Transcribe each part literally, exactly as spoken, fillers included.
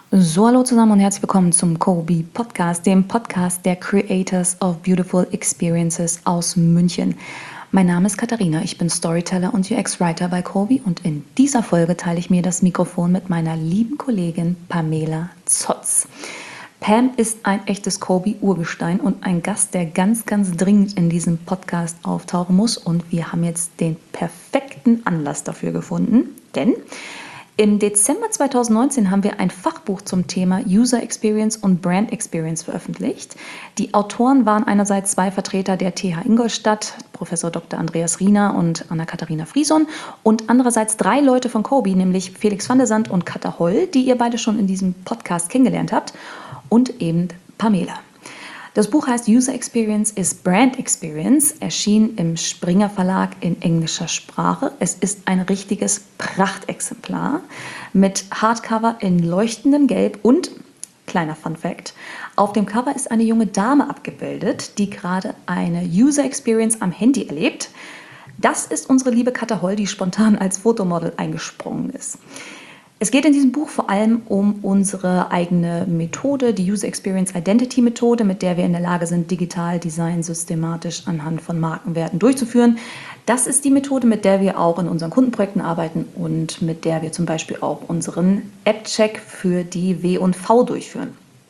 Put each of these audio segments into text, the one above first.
So, hallo zusammen und herzlich willkommen zum Kobi Podcast, dem Podcast der Creators of Beautiful Experiences aus München. Mein Name ist Katharina, ich bin Storyteller und U X-Writer bei Kobi und in dieser Folge teile ich mir das Mikrofon mit meiner lieben Kollegin Pamela Zotz. Pam ist ein echtes Kobi-Urgestein und ein Gast, der ganz, ganz dringend in diesem Podcast auftauchen muss. Und wir haben jetzt den perfekten Anlass dafür gefunden, denn im Dezember zweitausendneunzehn haben wir ein Fachbuch zum Thema User Experience und Brand Experience veröffentlicht. Die Autoren waren einerseits zwei Vertreter der T H Ingolstadt, Professor Doktor Andreas Riener und Anna-Katharina Frieson, und andererseits drei Leute von Kobi, nämlich Felix van der Sand und Katha Holl, die ihr beide schon in diesem Podcast kennengelernt habt, und eben Pamela. Das Buch heißt User Experience is Brand Experience, erschien im Springer Verlag in englischer Sprache. Es ist ein richtiges Prachtexemplar mit Hardcover in leuchtendem Gelb und, kleiner Fun Fact, auf dem Cover ist eine junge Dame abgebildet, die gerade eine User Experience am Handy erlebt. Das ist unsere liebe Katha Holl, die spontan als Fotomodel eingesprungen ist. Es geht in diesem Buch vor allem um unsere eigene Methode, die User Experience Identity Methode, mit der wir in der Lage sind, digital Design systematisch anhand von Markenwerten durchzuführen. Das ist die Methode, mit der wir auch in unseren Kundenprojekten arbeiten und mit der wir zum Beispiel auch unseren App-Check für die W und V durchführen.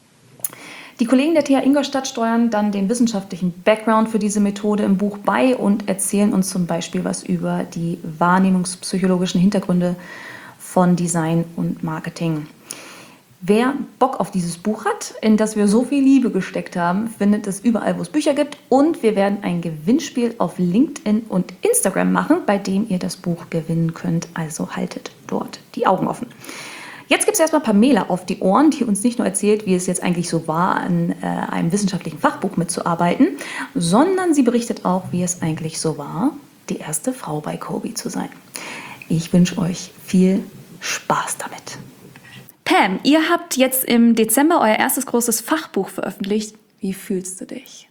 Die Kollegen der T H Ingolstadt steuern dann den wissenschaftlichen Background für diese Methode im Buch bei und erzählen uns zum Beispiel was über die wahrnehmungspsychologischen Hintergründe von Design und Marketing. Wer Bock auf dieses Buch hat, in das wir so viel Liebe gesteckt haben, findet es überall, wo es Bücher gibt. Und wir werden ein Gewinnspiel auf LinkedIn und Instagram machen, bei dem ihr das Buch gewinnen könnt. Also haltet dort die Augen offen. Jetzt gibt es erstmal Pamela auf die Ohren, die uns nicht nur erzählt, wie es jetzt eigentlich so war, an äh, einem wissenschaftlichen Fachbuch mitzuarbeiten, sondern sie berichtet auch, wie es eigentlich so war, die erste Frau bei Kobi zu sein. Ich wünsche euch viel Spaß damit. Pam, ihr habt jetzt im Dezember euer erstes großes Fachbuch veröffentlicht. Wie fühlst du dich?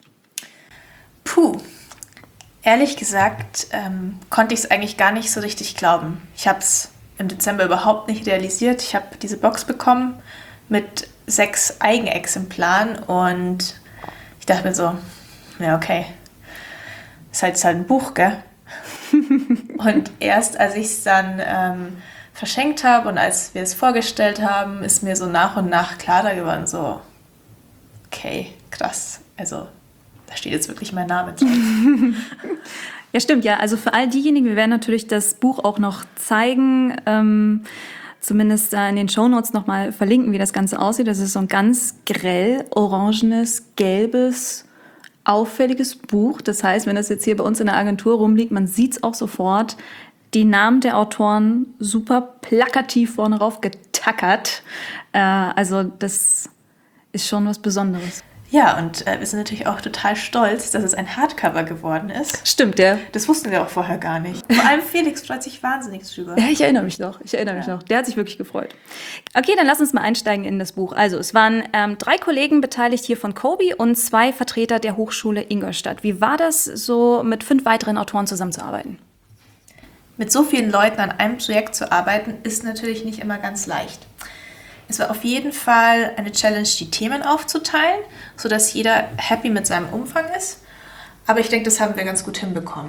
Puh, ehrlich gesagt ähm, konnte ich es eigentlich gar nicht so richtig glauben. Ich habe es im Dezember überhaupt nicht realisiert. Ich habe diese Box bekommen mit sechs Eigenexemplaren und ich dachte mir so, ja okay, ist halt, ist halt ein Buch, gell? Und erst als ich es dann ähm, verschenkt habe und als wir es vorgestellt haben, ist mir so nach und nach klarer geworden, so, okay, krass, also da steht jetzt wirklich mein Name drauf. Ja, stimmt, ja, also für all diejenigen, wir werden natürlich das Buch auch noch zeigen, ähm, zumindest äh, in den Shownotes nochmal verlinken, wie das Ganze aussieht. Das ist so ein ganz grell, orangenes, gelbes, auffälliges Buch. Das heißt, wenn das jetzt hier bei uns in der Agentur rumliegt, man sieht es auch sofort, die Namen der Autoren super plakativ vorne rauf getackert. Äh, also das ist schon was Besonderes. Ja, und äh, wir sind natürlich auch total stolz, dass es ein Hardcover geworden ist. Stimmt, ja. Das wussten wir auch vorher gar nicht. Vor allem Felix freut sich wahnsinnig drüber. Ja, ich erinnere mich noch. Ich erinnere mich Ja. noch. Der hat sich wirklich gefreut. Okay, dann lass uns mal einsteigen in das Buch. Also, es waren ähm, drei Kollegen beteiligt hier von Kobi und zwei Vertreter der Hochschule Ingolstadt. Wie war das, so mit fünf weiteren Autoren zusammenzuarbeiten? Mit so vielen Leuten an einem Projekt zu arbeiten, ist natürlich nicht immer ganz leicht. Es war auf jeden Fall eine Challenge, die Themen aufzuteilen, sodass jeder happy mit seinem Umfang ist. Aber ich denke, das haben wir ganz gut hinbekommen.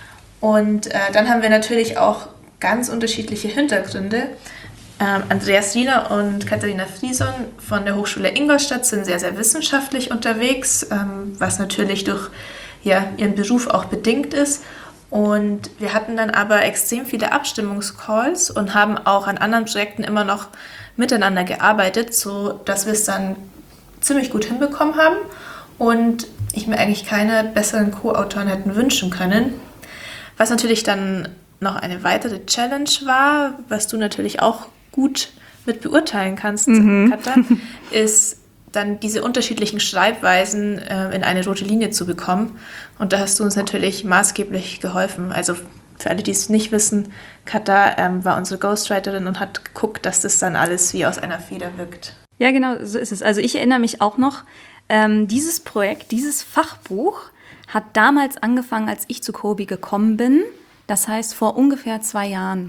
Und äh, dann haben wir natürlich auch ganz unterschiedliche Hintergründe. Ähm, Andreas Riener und Katharina Frieson von der Hochschule Ingolstadt sind sehr, sehr wissenschaftlich unterwegs, ähm, was natürlich durch ja, ihren Beruf auch bedingt ist. Und wir hatten dann aber extrem viele Abstimmungscalls und haben auch an anderen Projekten immer noch miteinander gearbeitet, sodass wir es dann ziemlich gut hinbekommen haben und ich mir eigentlich keine besseren Co-Autoren hätten wünschen können. Was natürlich dann noch eine weitere Challenge war, was du natürlich auch gut mit beurteilen kannst, mhm. Katha, ist dann diese unterschiedlichen Schreibweisen äh, in eine rote Linie zu bekommen. Und da hast du uns natürlich maßgeblich geholfen. Also für alle, die es nicht wissen, Katha ähm, war unsere Ghostwriterin und hat geguckt, dass das dann alles wie aus einer Feder wirkt. Ja, genau, so ist es. Also ich erinnere mich auch noch, ähm, dieses Projekt, dieses Fachbuch hat damals angefangen, als ich zu Kobi gekommen bin. Das heißt vor ungefähr zwei Jahren.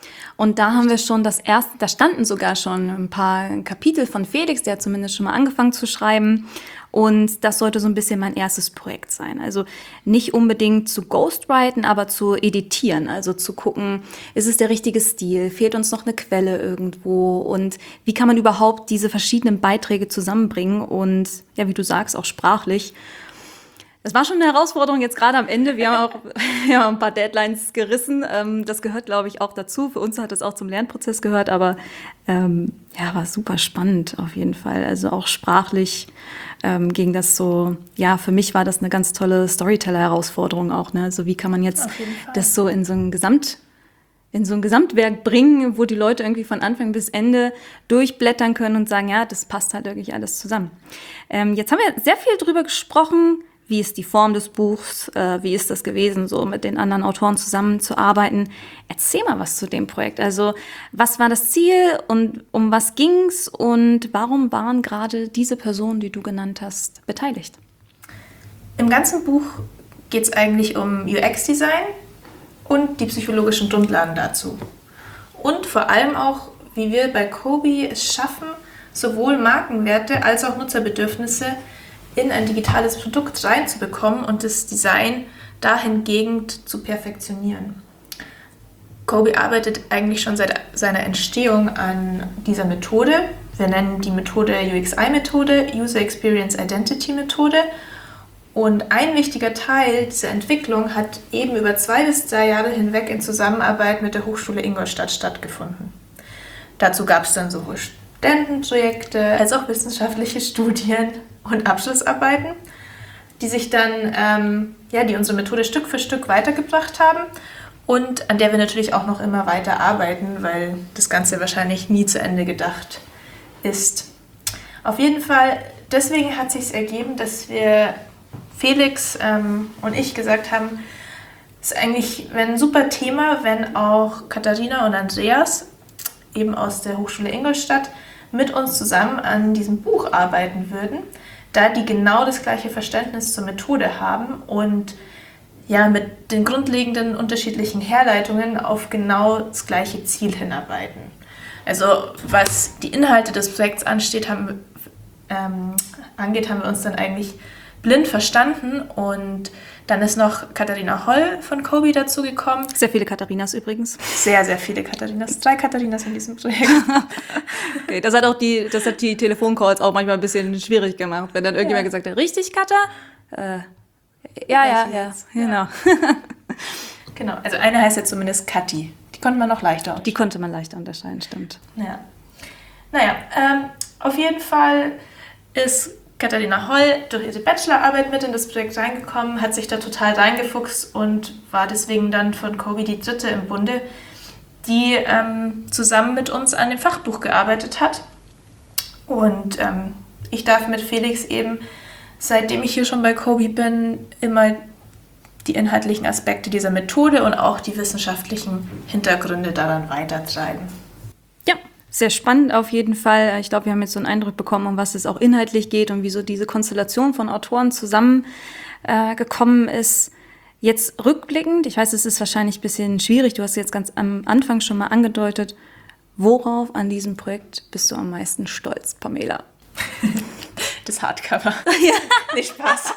Und da haben wir schon das erste, da standen sogar schon ein paar Kapitel von Felix, der hat zumindest schon mal angefangen zu schreiben. Und das sollte so ein bisschen mein erstes Projekt sein. Also nicht unbedingt zu ghostwriten, aber zu editieren. Also zu gucken, ist es der richtige Stil? Fehlt uns noch eine Quelle irgendwo? Und wie kann man überhaupt diese verschiedenen Beiträge zusammenbringen? Und ja, wie du sagst, auch sprachlich. Das war schon eine Herausforderung jetzt gerade am Ende. Wir haben auch wir haben ein paar Deadlines gerissen. Das gehört, glaube ich, auch dazu. Für uns hat es auch zum Lernprozess gehört, aber ähm, ja, war super spannend auf jeden Fall. Also auch sprachlich ähm, ging das so, ja, für mich war das eine ganz tolle Storyteller-Herausforderung auch. Ne? Also wie kann man jetzt das so in so ein Gesamt in so ein Gesamtwerk bringen, wo die Leute irgendwie von Anfang bis Ende durchblättern können und sagen, ja, das passt halt wirklich alles zusammen. Ähm, jetzt haben wir sehr viel drüber gesprochen. Wie ist die Form des Buchs? Äh, wie ist das gewesen, so mit den anderen Autoren zusammenzuarbeiten? Erzähl mal was zu dem Projekt. Also, was war das Ziel und um was ging's und warum waren gerade diese Personen, die du genannt hast, beteiligt? Im ganzen Buch geht es eigentlich um U X-Design und die psychologischen Grundlagen dazu. Und vor allem auch, wie wir bei Kobi es schaffen, sowohl Markenwerte als auch Nutzerbedürfnisse in ein digitales Produkt reinzubekommen und das Design dahingehend zu perfektionieren. Kobi arbeitet eigentlich schon seit seiner Entstehung an dieser Methode. Wir nennen die Methode U X I-Methode, User Experience Identity Methode. Und ein wichtiger Teil dieser Entwicklung hat eben über zwei bis drei Jahre hinweg in Zusammenarbeit mit der Hochschule Ingolstadt stattgefunden. Dazu gab es dann sowohl Studentenprojekte als auch wissenschaftliche Studien und Abschlussarbeiten, die sich dann, ähm, ja, die unsere Methode Stück für Stück weitergebracht haben und an der wir natürlich auch noch immer weiter arbeiten, weil das Ganze wahrscheinlich nie zu Ende gedacht ist. Auf jeden Fall, deswegen hat sich ergeben, dass wir Felix ähm, und ich gesagt haben, es ist eigentlich ein super Thema, wenn auch Katharina und Andreas eben aus der Hochschule Ingolstadt mit uns zusammen an diesem Buch arbeiten würden, da die genau das gleiche Verständnis zur Methode haben und ja mit den grundlegenden unterschiedlichen Herleitungen auf genau das gleiche Ziel hinarbeiten. Also was die Inhalte des Projekts ansteht, haben, ähm, angeht, haben wir uns dann eigentlich blind verstanden und dann ist noch Katharina Holl von Kobi dazu gekommen. Sehr viele Katharinas übrigens. Sehr, sehr viele Katharinas. Drei Katharinas in diesem Projekt. Okay, das hat auch die, das hat die Telefoncalls auch manchmal ein bisschen schwierig gemacht, wenn dann irgendjemand ja. gesagt hat, richtig, Katha? Äh, ja, ja, ja, genau. Genau, also eine heißt ja zumindest Kathi. Die konnte man noch leichter unterscheiden. Die konnte man leichter unterscheiden, stimmt. Ja. Naja, ähm, auf jeden Fall ist Katharina Holl durch ihre Bachelorarbeit mit in das Projekt reingekommen, hat sich da total reingefuchst und war deswegen dann von Kobi die dritte im Bunde, die ähm, zusammen mit uns an dem Fachbuch gearbeitet hat. Und ähm, ich darf mit Felix eben, seitdem ich hier schon bei Kobi bin, immer die inhaltlichen Aspekte dieser Methode und auch die wissenschaftlichen Hintergründe daran weitertreiben. Ja, sehr spannend auf jeden Fall. Ich glaube, wir haben jetzt so einen Eindruck bekommen, um was es auch inhaltlich geht und wie so diese Konstellation von Autoren zusammengekommen äh, ist. Jetzt rückblickend, ich weiß, es ist wahrscheinlich ein bisschen schwierig, du hast jetzt ganz am Anfang schon mal angedeutet, worauf an diesem Projekt bist du am meisten stolz, Pamela? Das Hardcover. Ja. Nicht Spaß.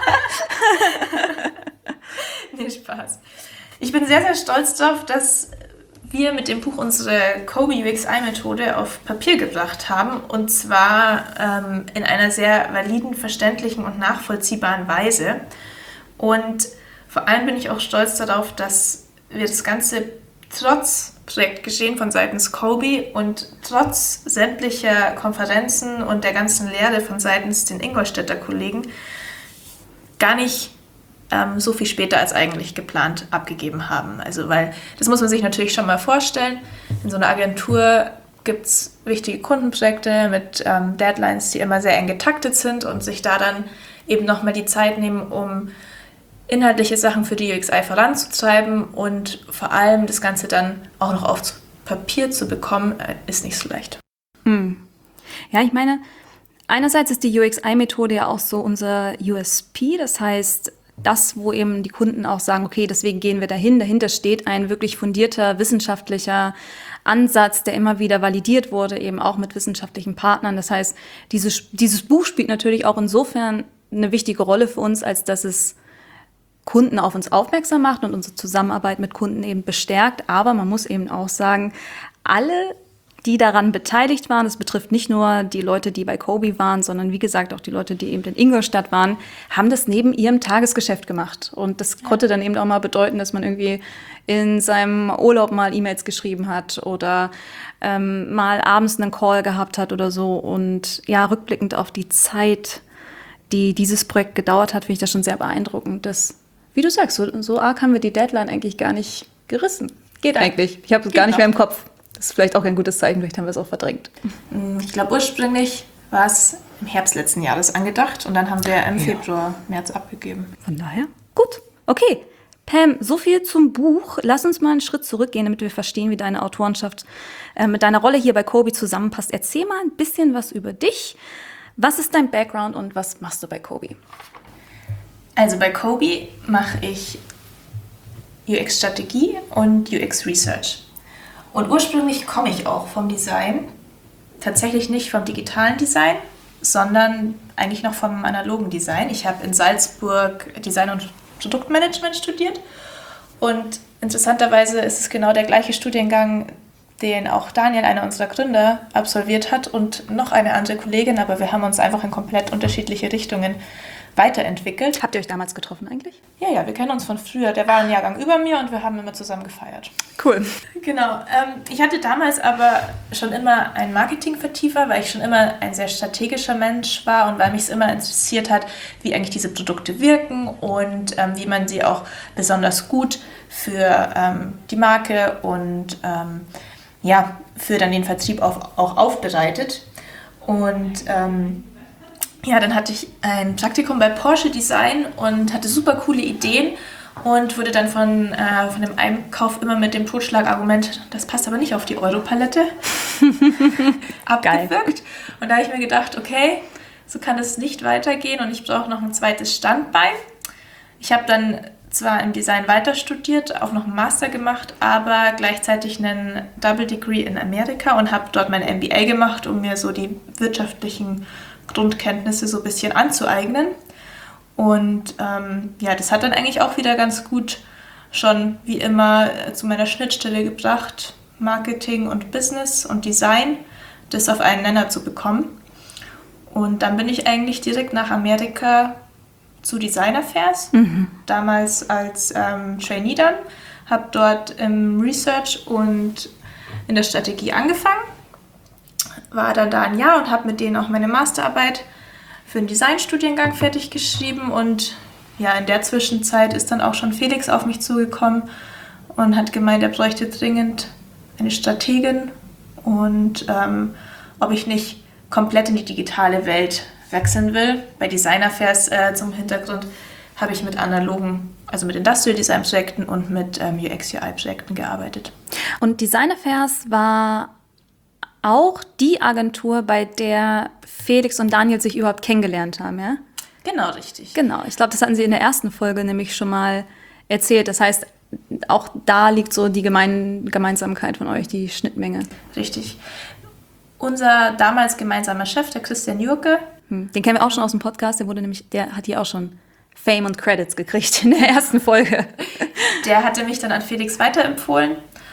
Nicht Spaß. Ich bin sehr, sehr stolz darauf, dass wir mit dem Buch unsere Kobi U X I-Methode auf Papier gebracht haben. Und zwar ähm, in einer sehr validen, verständlichen und nachvollziehbaren Weise. Und vor allem bin ich auch stolz darauf, dass wir das Ganze trotz Projektgeschehen von seitens Kobi und trotz sämtlicher Konferenzen und der ganzen Lehre von seitens den Ingolstädter Kollegen gar nicht ähm, so viel später als eigentlich geplant abgegeben haben. Also weil, das muss man sich natürlich schon mal vorstellen, in so einer Agentur gibt es wichtige Kundenprojekte mit ähm, Deadlines, die immer sehr eng getaktet sind und sich da dann eben nochmal die Zeit nehmen, um inhaltliche Sachen für die U X I voranzutreiben und vor allem das Ganze dann auch noch auf Papier zu bekommen, ist nicht so leicht. Hm. Ja, ich meine, einerseits ist die U X I-Methode ja auch so unser U S P, das heißt, das, wo eben die Kunden auch sagen, okay, deswegen gehen wir dahin. Dahinter steht ein wirklich fundierter wissenschaftlicher Ansatz, der immer wieder validiert wurde, eben auch mit wissenschaftlichen Partnern. Das heißt, dieses, dieses Buch spielt natürlich auch insofern eine wichtige Rolle für uns, als dass es Kunden auf uns aufmerksam macht und unsere Zusammenarbeit mit Kunden eben bestärkt. Aber man muss eben auch sagen, alle, die daran beteiligt waren, das betrifft nicht nur die Leute, die bei Coby waren, sondern wie gesagt auch die Leute, die eben in Ingolstadt waren, haben das neben ihrem Tagesgeschäft gemacht. Und das konnte dann eben auch mal bedeuten, dass man irgendwie in seinem Urlaub mal E-Mails geschrieben hat oder ähm, mal abends einen Call gehabt hat oder so. Und ja, rückblickend auf die Zeit, die dieses Projekt gedauert hat, finde ich das schon sehr beeindruckend. Das, wie du sagst, so, so arg haben wir die Deadline eigentlich gar nicht gerissen. Geht eigentlich. Ich habe es gar nicht mehr im Kopf. Das ist vielleicht auch ein gutes Zeichen, vielleicht haben wir es auch verdrängt. Ich glaube, ursprünglich war es im Herbst letzten Jahres angedacht und dann haben wir im ja. Februar, März abgegeben. Von daher, gut. Okay, Pam, so viel zum Buch. Lass uns mal einen Schritt zurückgehen, damit wir verstehen, wie deine Autorenschaft äh, mit deiner Rolle hier bei Coby zusammenpasst. Erzähl mal ein bisschen was über dich. Was ist dein Background und was machst du bei Coby? Also bei Coby mache ich U X-Strategie und U X-Research. Und ursprünglich komme ich auch vom Design, tatsächlich nicht vom digitalen Design, sondern eigentlich noch vom analogen Design. Ich habe in Salzburg Design und Produktmanagement studiert und interessanterweise ist es genau der gleiche Studiengang, den auch Daniel, einer unserer Gründer, absolviert hat und noch eine andere Kollegin, aber wir haben uns einfach in komplett unterschiedliche Richtungen weiterentwickelt. Habt ihr euch damals getroffen eigentlich? Ja, ja, wir kennen uns von früher. Der war ein Jahrgang über mir und wir haben immer zusammen gefeiert. Cool. Genau. Ähm, ich hatte damals aber schon immer einen Marketingvertiefer, weil ich schon immer ein sehr strategischer Mensch war und weil mich es immer interessiert hat, wie eigentlich diese Produkte wirken und ähm, wie man sie auch besonders gut für ähm, die Marke und ähm, ja, für dann den Vertrieb auch, auch aufbereitet. Und ähm, ja, dann hatte ich ein Praktikum bei Porsche Design und hatte super coole Ideen und wurde dann von, äh, von dem Einkauf immer mit dem Totschlagargument, das passt aber nicht auf die Europalette, abgewürgt. Und da habe ich mir gedacht, okay, so kann es nicht weitergehen und ich brauche noch ein zweites Standbein. Ich habe dann zwar im Design weiter studiert, auch noch einen Master gemacht, aber gleichzeitig einen Double Degree in Amerika und habe dort mein M B A gemacht, um mir so die wirtschaftlichen Grundkenntnisse so ein bisschen anzueignen. Und ähm, ja, das hat dann eigentlich auch wieder ganz gut schon wie immer zu meiner Schnittstelle gebracht, Marketing und Business und Design, das auf einen Nenner zu bekommen. Und dann bin ich eigentlich direkt nach Amerika zu Design Affairs, mhm. damals als ähm, Trainee dann, habe dort im Research und in der Strategie angefangen. War dann da ein Jahr und habe mit denen auch meine Masterarbeit für den Designstudiengang fertig geschrieben und ja, in der Zwischenzeit ist dann auch schon Felix auf mich zugekommen und hat gemeint, er bräuchte dringend eine Strategin und ähm, ob ich nicht komplett in die digitale Welt wechseln will. Bei Design Affairs äh, zum Hintergrund habe ich mit analogen, also mit Industrial Design Projekten und mit ähm, U X U I Projekten gearbeitet. Und Design Affairs war auch die Agentur, bei der Felix und Daniel sich überhaupt kennengelernt haben, ja? Genau, richtig. Genau, ich glaube, das hatten sie in der ersten Folge nämlich schon mal erzählt. Das heißt, auch da liegt so die Gemein- Gemeinsamkeit von euch, die Schnittmenge. Richtig. Unser damals gemeinsamer Chef, der Christian Jurke. Hm, den kennen wir auch schon aus dem Podcast, der wurde nämlich, der hat hier auch schon Fame und Credits gekriegt in der ersten Folge. Der hatte mich dann an Felix weiterempfohlen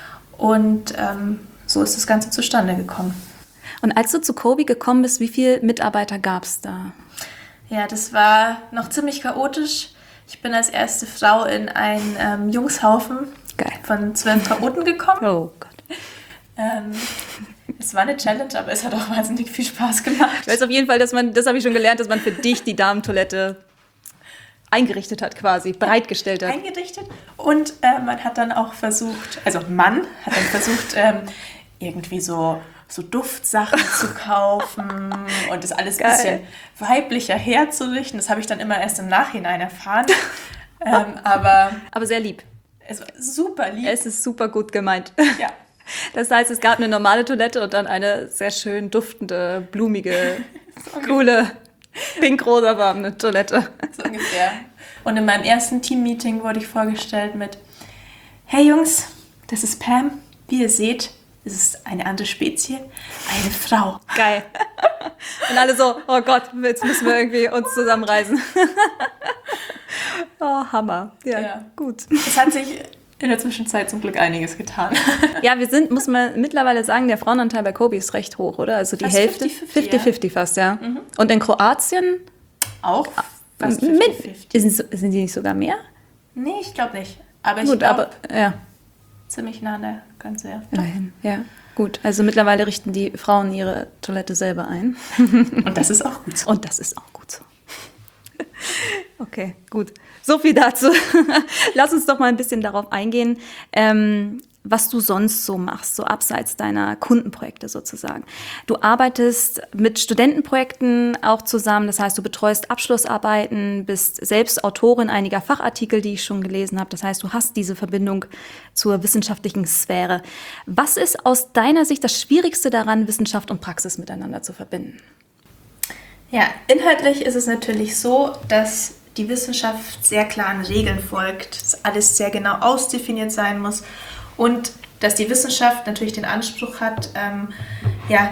und ähm, so ist das Ganze zustande gekommen. Und als du zu Coby gekommen bist, wie viele Mitarbeiter gab es da? Ja, das war noch ziemlich chaotisch. Ich bin als erste Frau in einen ähm, Jungshaufen Geil. von zwölf Chaoten gekommen. Oh Gott. Ähm, es war eine Challenge, aber es hat auch wahnsinnig viel Spaß gemacht. Ich weiß auf jeden Fall, dass man, das habe ich schon gelernt, dass man für dich die Damentoilette eingerichtet hat quasi, bereitgestellt hat. Eingerichtet und äh, man hat dann auch versucht, also Mann hat dann versucht, ähm, irgendwie so, so Duftsachen zu kaufen und das alles ein bisschen weiblicher herzurichten. Das habe ich dann immer erst im Nachhinein erfahren. ähm, aber, aber sehr lieb. Es war super lieb. Es ist super gut gemeint. Ja. Das heißt, es gab eine normale Toilette und dann eine sehr schön duftende, blumige, coole, pink-rosa-farbene Toilette. So ungefähr. Und in meinem ersten Team-Meeting wurde ich vorgestellt mit: Hey Jungs, das ist Pam. Wie ihr seht, es ist eine andere Spezie, eine Frau. Geil. Und alle so, oh Gott, jetzt müssen wir irgendwie uns zusammenreißen. Oh, Hammer. Ja, ja, gut. Es hat sich in der Zwischenzeit zum Glück einiges getan. Ja, wir sind, muss man mittlerweile sagen, der Frauenanteil bei Kobi ist recht hoch, oder? Also die fast Hälfte. fünfzig fünfzig ja. Fast, ja. Mhm. Und in Kroatien? Auch fast fünfzig fünfzig. Sind, sind die nicht sogar mehr? Nee, ich glaube nicht. Aber ich glaube, aber ja. ziemlich nah an der Grenze, ja. Immerhin, ja. Gut, also mittlerweile richten die Frauen ihre Toilette selber ein. Und das ist auch gut so. Und das ist auch gut so. Okay, gut. So viel dazu. Lass uns doch mal ein bisschen darauf eingehen, ähm, was du sonst so machst, so abseits deiner Kundenprojekte sozusagen. Du arbeitest mit Studentenprojekten auch zusammen, das heißt, du betreust Abschlussarbeiten, bist selbst Autorin einiger Fachartikel, die ich schon gelesen habe. Das heißt, du hast diese Verbindung zur wissenschaftlichen Sphäre. Was ist aus deiner Sicht das Schwierigste daran, Wissenschaft und Praxis miteinander zu verbinden? Ja, inhaltlich ist es natürlich so, dass die Wissenschaft sehr klaren Regeln folgt, dass alles sehr genau ausdefiniert sein muss und dass die Wissenschaft natürlich den Anspruch hat, ähm, ja,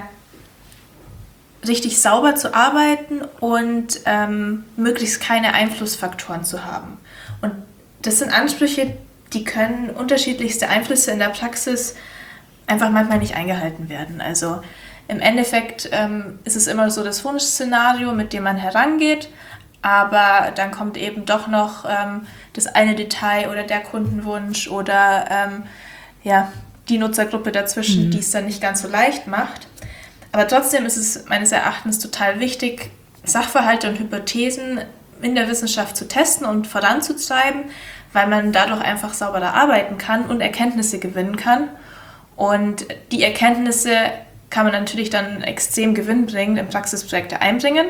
richtig sauber zu arbeiten und ähm, möglichst keine Einflussfaktoren zu haben. Und das sind Ansprüche, die können unterschiedlichste Einflüsse in der Praxis einfach manchmal nicht eingehalten werden. Also im Endeffekt ähm, ist es immer so das Wunschszenario, mit dem man herangeht, aber dann kommt eben doch noch ähm, das eine Detail oder der Kundenwunsch oder ähm, ja, die Nutzergruppe dazwischen, mhm. die es dann nicht ganz so leicht macht. Aber trotzdem ist es meines Erachtens total wichtig, Sachverhalte und Hypothesen in der Wissenschaft zu testen und voranzutreiben, weil man dadurch einfach sauberer arbeiten kann und Erkenntnisse gewinnen kann. Und die Erkenntnisse kann man natürlich dann extrem gewinnbringend in Praxisprojekte einbringen.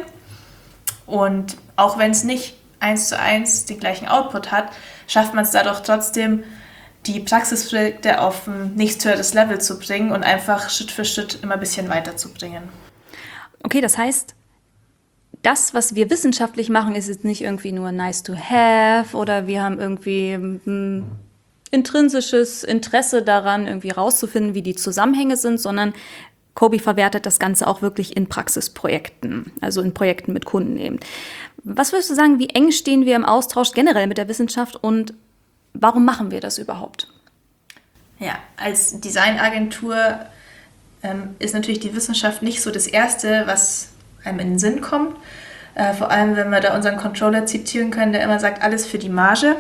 Und auch wenn es nicht eins zu eins den gleichen Output hat, schafft man es dadurch trotzdem, die Praxisprojekte auf ein nächsthöheres Level zu bringen und einfach Schritt für Schritt immer ein bisschen weiterzubringen. Okay, das heißt, das, was wir wissenschaftlich machen, ist jetzt nicht irgendwie nur nice to have oder wir haben irgendwie ein intrinsisches Interesse daran, irgendwie rauszufinden, wie die Zusammenhänge sind, sondern Kobi verwertet das Ganze auch wirklich in Praxisprojekten, also in Projekten mit Kunden eben. Was würdest du sagen, wie eng stehen wir im Austausch generell mit der Wissenschaft und warum machen wir das überhaupt? Ja, als Designagentur ähm, ist natürlich die Wissenschaft nicht so das Erste, was einem in den Sinn kommt. Äh, vor allem, wenn wir da unseren Controller zitieren können, der immer sagt, alles für die Marge.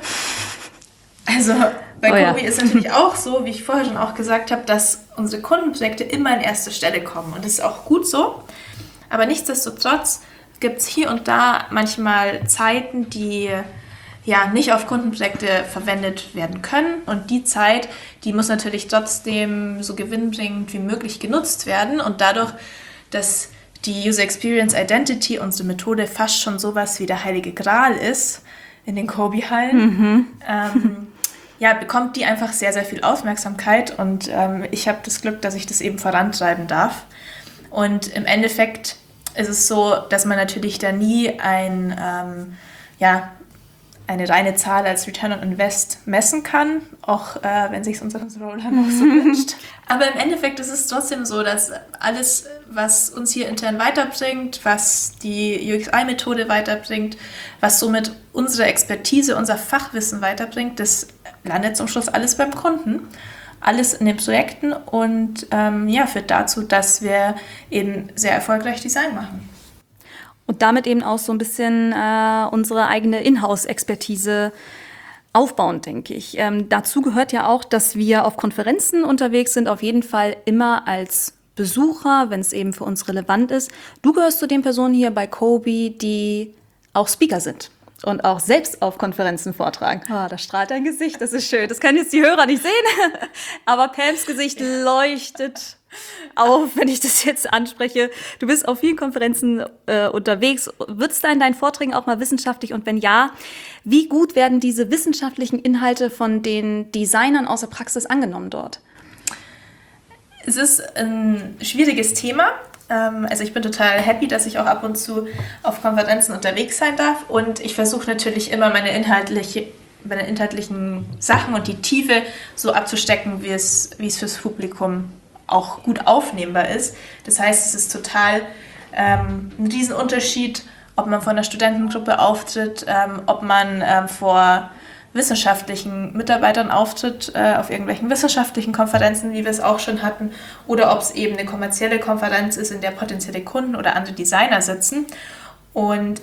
Also bei oh, Kobi ja. ist natürlich auch so, wie ich vorher schon auch gesagt habe, dass unsere Kundenprojekte immer an erster Stelle kommen. Und das ist auch gut so. Aber nichtsdestotrotz gibt es hier und da manchmal Zeiten, die ja nicht auf Kundenprojekte verwendet werden können. Und die Zeit, die muss natürlich trotzdem so gewinnbringend wie möglich genutzt werden. Und dadurch, dass die User Experience Identity, unsere Methode, fast schon sowas wie der heilige Gral ist in den Kobi-Hallen, mhm. ähm, ja, bekommt die einfach sehr, sehr viel Aufmerksamkeit. Und ähm, ich habe das Glück, dass ich das eben vorantreiben darf. Und im Endeffekt ist es so, dass man natürlich da nie ein, ähm, ja, eine reine Zahl als Return on Invest messen kann, auch äh, wenn sich unser Controller noch so wünscht. Aber im Endeffekt ist es trotzdem so, dass alles, was uns hier intern weiterbringt, was die U X I-Methode weiterbringt, was somit unsere Expertise, unser Fachwissen weiterbringt, das landet zum Schluss alles beim Kunden, alles in den Projekten und ähm, ja, führt dazu, dass wir eben sehr erfolgreich Design machen. Und damit eben auch so ein bisschen äh, unsere eigene Inhouse-Expertise aufbauen, denke ich. Ähm, dazu gehört ja auch, dass wir auf Konferenzen unterwegs sind, auf jeden Fall immer als Besucher, wenn es eben für uns relevant ist. Du gehörst zu den Personen hier bei Kobi, die auch Speaker sind und auch selbst auf Konferenzen vortragen. Oh, da strahlt dein Gesicht, das ist schön. Das können jetzt die Hörer nicht sehen, aber Pams Gesicht leuchtet auf, wenn ich das jetzt anspreche. Du bist auf vielen Konferenzen äh, unterwegs. Wird es da in deinen Vorträgen auch mal wissenschaftlich? Und wenn ja, wie gut werden diese wissenschaftlichen Inhalte von den Designern aus der Praxis angenommen dort? Es ist ein schwieriges Thema, Ähm, also ich bin total happy, dass ich auch ab und zu auf Konferenzen unterwegs sein darf und ich versuche natürlich immer meine inhaltliche meine inhaltlichen Sachen und die Tiefe so abzustecken, wie es, wie es fürs Publikum auch gut aufnehmbar ist. Das heißt, es ist total ähm, ein Riesenunterschied, ob man vor einer Studentengruppe auftritt, ähm, ob man ähm, vor wissenschaftlichen Mitarbeitern auftritt, äh, auf irgendwelchen wissenschaftlichen Konferenzen, wie wir es auch schon hatten, oder ob es eben eine kommerzielle Konferenz ist, in der potenzielle Kunden oder andere Designer sitzen. Und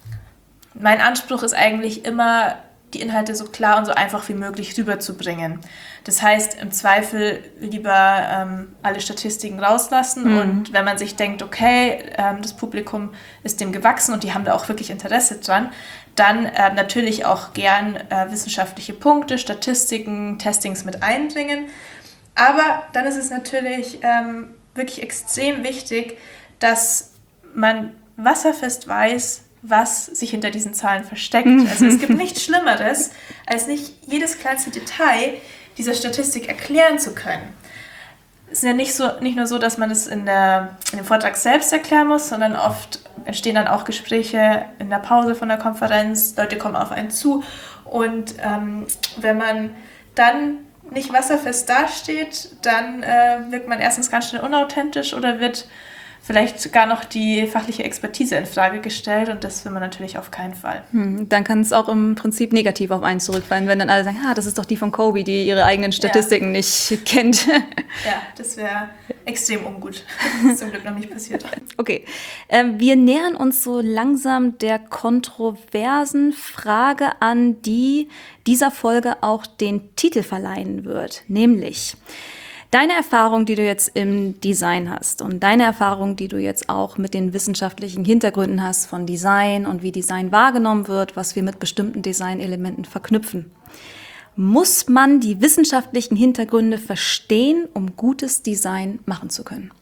mein Anspruch ist eigentlich immer, die Inhalte so klar und so einfach wie möglich rüberzubringen. Das heißt, im Zweifel lieber ähm, alle Statistiken rauslassen mhm. und wenn man sich denkt, okay, ähm, das Publikum ist dem gewachsen und die haben da auch wirklich Interesse dran, dann äh, natürlich auch gern äh, wissenschaftliche Punkte, Statistiken, Testings mit einbringen. Aber dann ist es natürlich ähm, wirklich extrem wichtig, dass man wasserfest weiß, was sich hinter diesen Zahlen versteckt. Also es gibt nichts Schlimmeres, als nicht jedes kleinste Detail dieser Statistik erklären zu können. Es ist ja nicht, so, nicht nur so, dass man es in, der, in dem Vortrag selbst erklären muss, sondern oft entstehen dann auch Gespräche in der Pause von der Konferenz, Leute kommen auf einen zu und ähm, wenn man dann nicht wasserfest dasteht, dann äh, wirkt man erstens ganz schnell unauthentisch oder wird vielleicht gar noch die fachliche Expertise in Frage gestellt und das will man natürlich auf keinen Fall. Hm, dann kann es auch im Prinzip negativ auf einen zurückfallen, wenn dann alle sagen, ah, das ist doch die von Kobi, die ihre eigenen Statistiken ja. nicht kennt. Ja, das wäre extrem ungut. Das ist zum Glück noch nicht passiert. Okay, ähm, wir nähern uns so langsam der kontroversen Frage an, die dieser Folge auch den Titel verleihen wird, nämlich: Deine Erfahrung, die du jetzt im Design hast und deine Erfahrung, die du jetzt auch mit den wissenschaftlichen Hintergründen hast von Design und wie Design wahrgenommen wird, was wir mit bestimmten Designelementen verknüpfen. Muss man die wissenschaftlichen Hintergründe verstehen, um gutes Design machen zu können?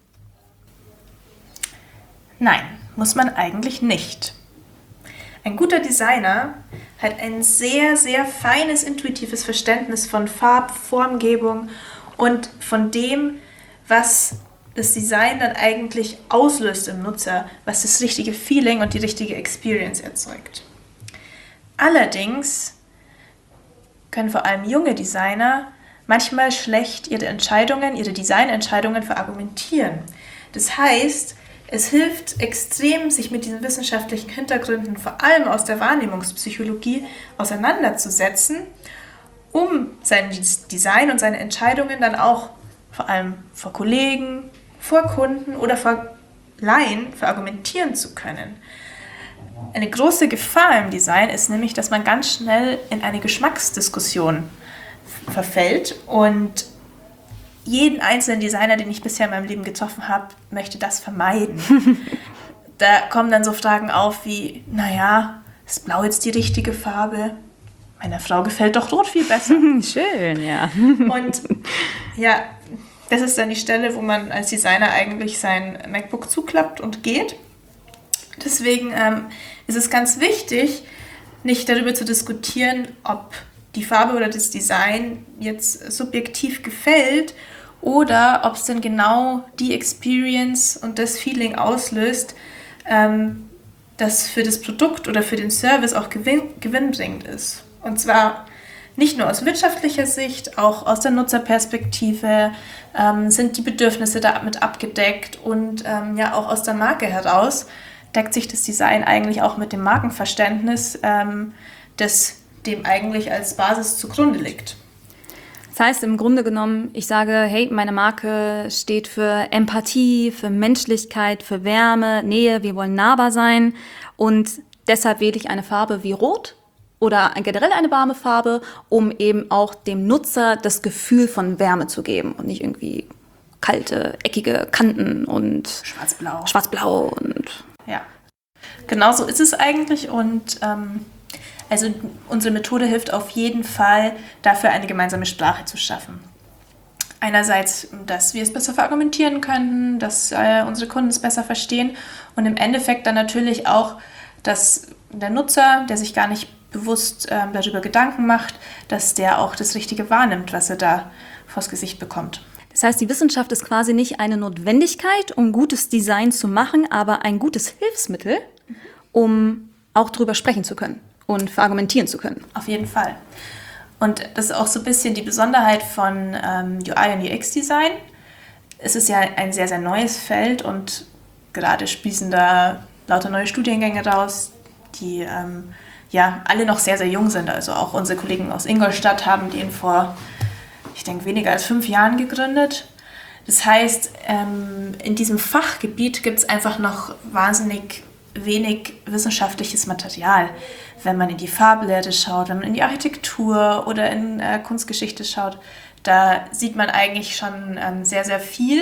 Nein, muss man eigentlich nicht. Ein guter Designer hat ein sehr, sehr feines, intuitives Verständnis von Farb, Formgebung und von dem, was das Design dann eigentlich auslöst im Nutzer, was das richtige Feeling und die richtige Experience erzeugt. Allerdings können vor allem junge Designer manchmal schlecht ihre Entscheidungen, ihre Designentscheidungen verargumentieren. Das heißt, es hilft extrem, sich mit diesen wissenschaftlichen Hintergründen, vor allem aus der Wahrnehmungspsychologie, auseinanderzusetzen, um sein Design und seine Entscheidungen dann auch vor allem vor Kollegen, vor Kunden oder vor Laien verargumentieren zu können. Eine große Gefahr im Design ist nämlich, dass man ganz schnell in eine Geschmacksdiskussion verfällt und jeden einzelnen Designer, den ich bisher in meinem Leben getroffen habe, möchte das vermeiden. Da kommen dann so Fragen auf wie, naja, ist Blau jetzt die richtige Farbe? Meiner Frau gefällt doch Rot viel besser. Schön, ja. Und ja, das ist dann die Stelle, wo man als Designer eigentlich sein MacBook zuklappt und geht. Deswegen ähm, ist es ganz wichtig, nicht darüber zu diskutieren, ob die Farbe oder das Design jetzt subjektiv gefällt oder ob es denn genau die Experience und das Feeling auslöst, ähm, das für das Produkt oder für den Service auch gewinn, gewinnbringend ist. Und zwar nicht nur aus wirtschaftlicher Sicht, auch aus der Nutzerperspektive ähm, sind die Bedürfnisse damit abgedeckt und ähm, ja auch aus der Marke heraus deckt sich das Design eigentlich auch mit dem Markenverständnis, ähm, das dem eigentlich als Basis zugrunde liegt. Das heißt im Grunde genommen, ich sage, hey, meine Marke steht für Empathie, für Menschlichkeit, für Wärme, Nähe, wir wollen nahbar sein und deshalb wähle ich eine Farbe wie Rot oder generell eine warme Farbe, um eben auch dem Nutzer das Gefühl von Wärme zu geben und nicht irgendwie kalte, eckige Kanten und Schwarz-Blau. Schwarz-Blau und ja, genau so ist es eigentlich und ähm, also unsere Methode hilft auf jeden Fall, dafür eine gemeinsame Sprache zu schaffen. Einerseits, dass wir es besser verargumentieren können, dass äh, unsere Kunden es besser verstehen und im Endeffekt dann natürlich auch, dass der Nutzer, der sich gar nicht bewusst äh, darüber Gedanken macht, dass der auch das Richtige wahrnimmt, was er da vors Gesicht bekommt. Das heißt, die Wissenschaft ist quasi nicht eine Notwendigkeit, um gutes Design zu machen, aber ein gutes Hilfsmittel, um auch drüber sprechen zu können und verargumentieren zu können. Auf jeden Fall. Und das ist auch so ein bisschen die Besonderheit von ähm, U I und U X-Design. Es ist ja ein sehr, sehr neues Feld und gerade sprießen da lauter neue Studiengänge raus, die ähm, ja alle noch sehr, sehr jung sind. Also auch unsere Kollegen aus Ingolstadt haben den vor, ich denke, weniger als fünf Jahren gegründet. Das heißt, ähm, in diesem Fachgebiet gibt es einfach noch wahnsinnig wenig wissenschaftliches Material. Wenn man in die Farblehre schaut, wenn man in die Architektur oder in äh, Kunstgeschichte schaut, da sieht man eigentlich schon ähm, sehr, sehr viel,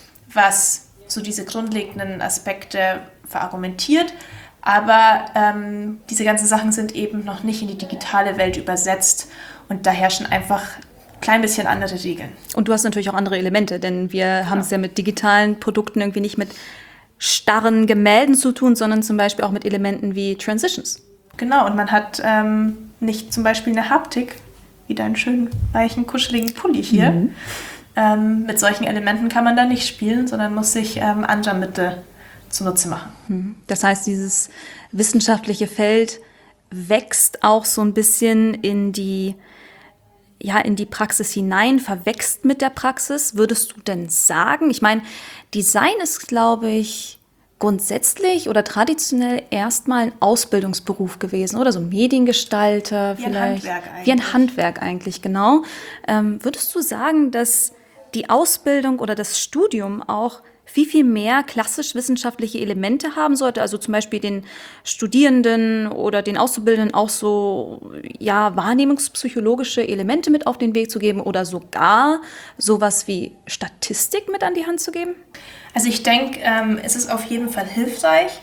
was so diese grundlegenden Aspekte verargumentiert. Aber ähm, diese ganzen Sachen sind eben noch nicht in die digitale Welt übersetzt und da herrschen einfach ein klein bisschen andere Regeln. Und du hast natürlich auch andere Elemente, denn wir genau. haben es ja mit digitalen Produkten irgendwie nicht mit starren Gemälden zu tun, sondern zum Beispiel auch mit Elementen wie Transitions. Genau, und man hat ähm, nicht zum Beispiel eine Haptik, wie deinen schönen, weichen, kuscheligen Pulli hier. Mhm. Ähm, mit solchen Elementen kann man da nicht spielen, sondern muss sich ähm, andere Mittel zunutze machen. Das heißt, dieses wissenschaftliche Feld wächst auch so ein bisschen in die, ja, in die Praxis hinein, verwächst mit der Praxis. Würdest du denn sagen, ich meine, Design ist, glaube ich, grundsätzlich oder traditionell erstmal ein Ausbildungsberuf gewesen oder so Mediengestalter wie vielleicht. Ein Handwerk eigentlich. Wie ein Handwerk eigentlich, genau. Ähm, würdest du sagen, dass die Ausbildung oder das Studium auch viel, viel mehr klassisch-wissenschaftliche Elemente haben sollte, also zum Beispiel den Studierenden oder den Auszubildenden auch so ja, wahrnehmungspsychologische Elemente mit auf den Weg zu geben oder sogar sowas wie Statistik mit an die Hand zu geben? Also ich denke, ähm, es ist auf jeden Fall hilfreich.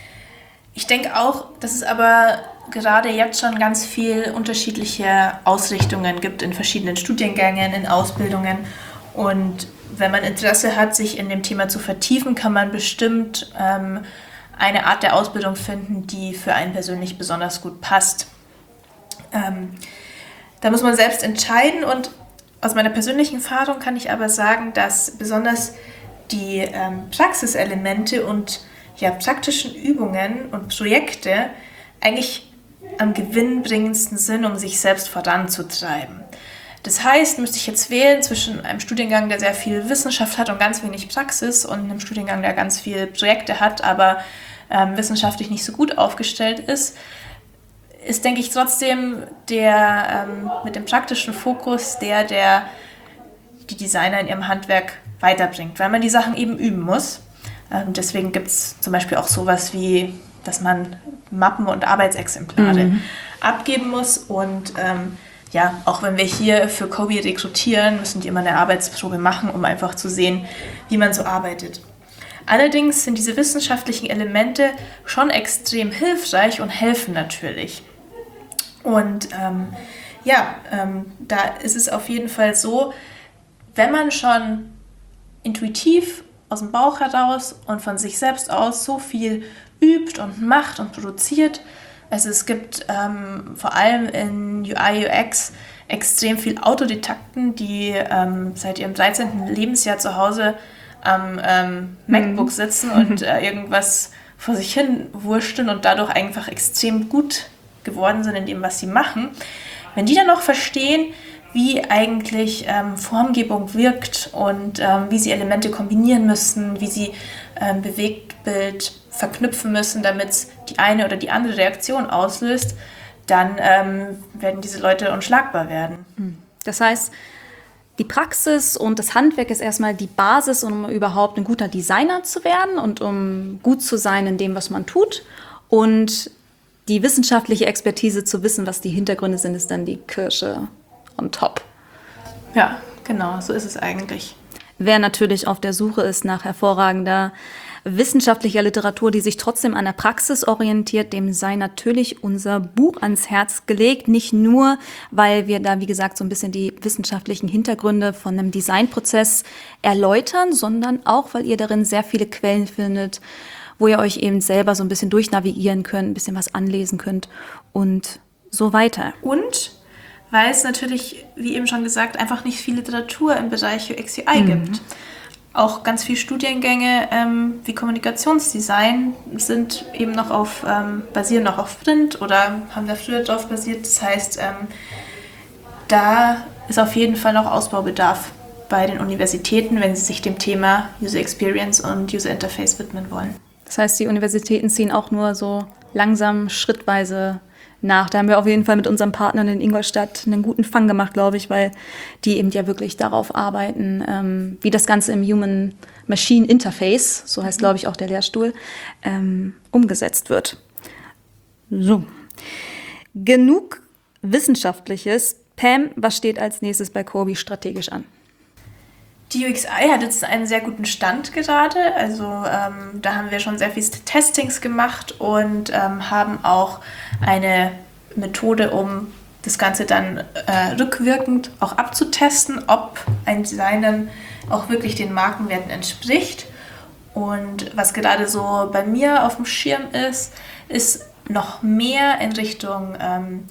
Ich denke auch, dass es aber gerade jetzt schon ganz viel unterschiedliche Ausrichtungen gibt in verschiedenen Studiengängen, in Ausbildungen. Und wenn man Interesse hat, sich in dem Thema zu vertiefen, kann man bestimmt ähm, eine Art der Ausbildung finden, die für einen persönlich besonders gut passt. Ähm, da muss man selbst entscheiden und aus meiner persönlichen Erfahrung kann ich aber sagen, dass besonders die ähm, Praxiselemente und ja, praktischen Übungen und Projekte eigentlich am gewinnbringendsten sind, um sich selbst voranzutreiben. Das heißt, müsste ich jetzt wählen zwischen einem Studiengang, der sehr viel Wissenschaft hat und ganz wenig Praxis und einem Studiengang, der ganz viele Projekte hat, aber ähm, wissenschaftlich nicht so gut aufgestellt ist, ist, denke ich, trotzdem der ähm, mit dem praktischen Fokus der, der die Designer in ihrem Handwerk weiterbringt, weil man die Sachen eben üben muss. Ähm, deswegen gibt es zum Beispiel auch sowas wie, dass man Mappen und Arbeitsexemplare mhm. abgeben muss und ähm, ja, auch wenn wir hier für Kobi rekrutieren, müssen die immer eine Arbeitsprobe machen, um einfach zu sehen, wie man so arbeitet. Allerdings sind diese wissenschaftlichen Elemente schon extrem hilfreich und helfen natürlich. Und ähm, ja, ähm, da ist es auf jeden Fall so, wenn man schon intuitiv aus dem Bauch heraus und von sich selbst aus so viel übt und macht und produziert. Also es gibt ähm, vor allem in U I, U X extrem viel Autodidakten, die ähm, seit ihrem dreizehnten Lebensjahr zu Hause am ähm, MacBook sitzen und äh, irgendwas vor sich hin wursteln und dadurch einfach extrem gut geworden sind in dem, was sie machen. Wenn die dann noch verstehen, wie eigentlich ähm, Formgebung wirkt und ähm, wie sie Elemente kombinieren müssen, wie sie ähm, Bewegtbild verknüpfen müssen, damit es die eine oder die andere Reaktion auslöst, dann ähm, werden diese Leute unschlagbar werden. Das heißt, die Praxis und das Handwerk ist erstmal die Basis, um überhaupt ein guter Designer zu werden und um gut zu sein in dem, was man tut. Und die wissenschaftliche Expertise zu wissen, was die Hintergründe sind, ist dann die Kirsche on top. Ja, genau, so ist es eigentlich. Wer natürlich auf der Suche ist nach hervorragender wissenschaftlicher Literatur, die sich trotzdem an der Praxis orientiert, dem sei natürlich unser Buch ans Herz gelegt. Nicht nur, weil wir da, wie gesagt, so ein bisschen die wissenschaftlichen Hintergründe von einem Designprozess erläutern, sondern auch, weil ihr darin sehr viele Quellen findet, wo ihr euch eben selber so ein bisschen durchnavigieren könnt, ein bisschen was anlesen könnt und so weiter. Und weil es natürlich, wie eben schon gesagt, einfach nicht viel Literatur im Bereich U X U I mhm. gibt. Auch ganz viele Studiengänge ähm, wie Kommunikationsdesign sind eben noch auf, ähm, basieren noch auf Print oder haben da früher drauf basiert. Das heißt, ähm, da ist auf jeden Fall noch Ausbaubedarf bei den Universitäten, wenn sie sich dem Thema User Experience und User Interface widmen wollen. Das heißt, die Universitäten ziehen auch nur so langsam, schrittweise nach. Da haben wir auf jeden Fall mit unseren Partnern in Ingolstadt einen guten Fang gemacht, glaube ich, weil die eben ja wirklich darauf arbeiten, ähm, wie das Ganze im Human-Machine Interface, so heißt, glaube ich, auch der Lehrstuhl, ähm, umgesetzt wird. So, genug Wissenschaftliches. Pam, was steht als nächstes bei Coby strategisch an? Die U X U I hat jetzt einen sehr guten Stand gerade, also ähm, da haben wir schon sehr viele Testings gemacht und ähm, haben auch eine Methode, um das Ganze dann äh, rückwirkend auch abzutesten, ob ein Design dann auch wirklich den Markenwerten entspricht. Und was gerade so bei mir auf dem Schirm ist, ist noch mehr in Richtung ähm,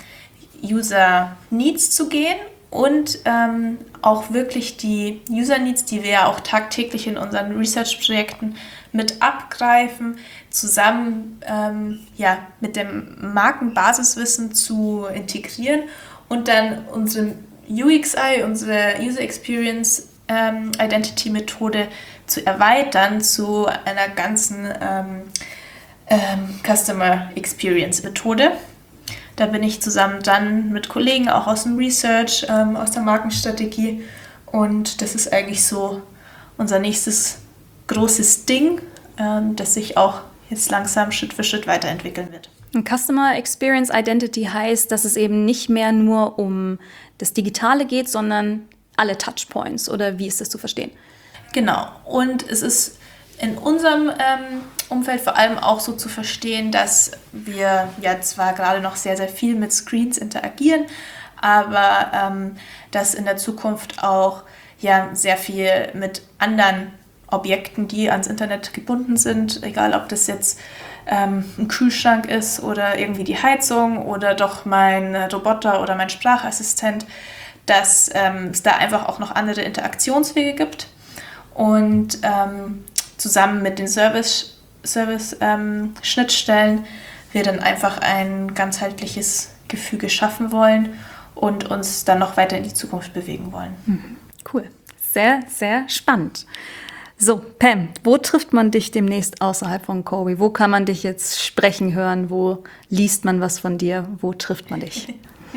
User Needs zu gehen. Und ähm, auch wirklich die User Needs, die wir ja auch tagtäglich in unseren Research-Projekten mit abgreifen, zusammen ähm, ja, mit dem Markenbasiswissen zu integrieren und dann unsere U X I, unsere User Experience ähm, Identity Methode zu erweitern zu einer ganzen ähm, ähm, Customer Experience Methode. Da bin ich zusammen dann mit Kollegen auch aus dem Research, ähm, aus der Markenstrategie und das ist eigentlich so unser nächstes großes Ding, ähm, das sich auch jetzt langsam Schritt für Schritt weiterentwickeln wird. Und Customer Experience Identity heißt, dass es eben nicht mehr nur um das Digitale geht, sondern alle Touchpoints, oder wie ist das zu verstehen? Genau, und es ist in unserem ähm, Umfeld vor allem auch so zu verstehen, dass wir ja zwar gerade noch sehr, sehr viel mit Screens interagieren, aber ähm, dass in der Zukunft auch ja sehr viel mit anderen Objekten, die ans Internet gebunden sind, egal ob das jetzt ähm, ein Kühlschrank ist oder irgendwie die Heizung oder doch mein Roboter oder mein Sprachassistent, dass ähm, es da einfach auch noch andere Interaktionswege gibt und ähm, zusammen mit den Service, Service ähm, Schnittstellen wir dann einfach ein ganzheitliches Gefüge schaffen wollen und uns dann noch weiter in die Zukunft bewegen wollen. Mhm. Cool. Sehr, sehr spannend. So, Pam, wo trifft man dich demnächst außerhalb von Coby? Wo kann man dich jetzt sprechen hören? Wo liest man was von dir? Wo trifft man dich?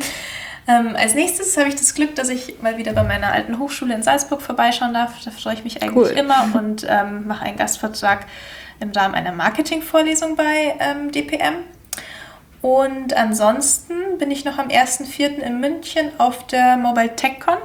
ähm, als nächstes habe ich das Glück, dass ich mal wieder bei meiner alten Hochschule in Salzburg vorbeischauen darf. Da freue ich mich eigentlich cool. immer und ähm, mache einen Gastvortrag im Rahmen einer Marketingvorlesung bei ähm, D P M. Und ansonsten bin ich noch am ersten vierten in München auf der Mobile TechCon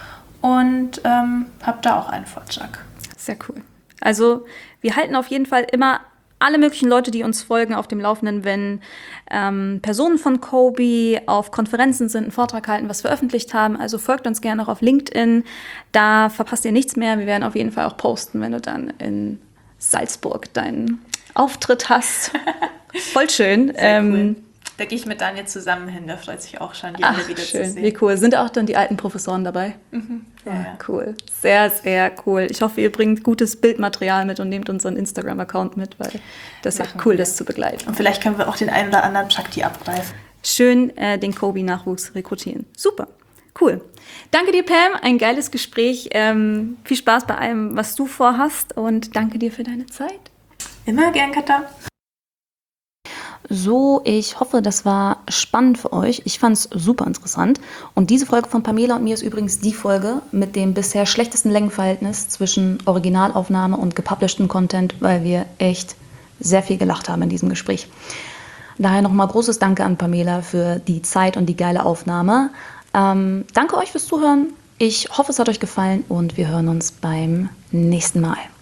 und ähm, habe da auch einen Vortrag. Sehr cool. Also wir halten auf jeden Fall immer alle möglichen Leute, die uns folgen, auf dem Laufenden, wenn ähm, Personen von Coby auf Konferenzen sind, einen Vortrag halten, was veröffentlicht haben. Also folgt uns gerne auch auf LinkedIn. Da verpasst ihr nichts mehr. Wir werden auf jeden Fall auch posten, wenn du dann in Salzburg deinen Auftritt hast. Voll schön. Sehr ähm, cool. Da gehe ich mit Daniel zusammen hin, da freut sich auch schon, die alle wieder schön. zu sehen. Wie cool. Sind auch dann die alten Professoren dabei? Mhm. Ja, ja, ja, cool. Sehr, sehr cool. Ich hoffe, ihr bringt gutes Bildmaterial mit und nehmt unseren Instagram-Account mit, weil das ist ja cool, wir. das zu begleiten. Und vielleicht können wir auch den einen oder anderen Prakti abgreifen. Schön äh, den Coby-Nachwuchs rekrutieren. Super. Cool. Danke dir, Pam. Ein geiles Gespräch. Ähm, viel Spaß bei allem, was du vorhast und danke dir für deine Zeit. Immer gern, Katha. So, ich hoffe, das war spannend für euch. Ich fand es super interessant. Und diese Folge von Pamela und mir ist übrigens die Folge mit dem bisher schlechtesten Längenverhältnis zwischen Originalaufnahme und gepublishtem Content, weil wir echt sehr viel gelacht haben in diesem Gespräch. Daher nochmal großes Danke an Pamela für die Zeit und die geile Aufnahme. Ähm, danke euch fürs Zuhören. Ich hoffe, es hat euch gefallen und wir hören uns beim nächsten Mal.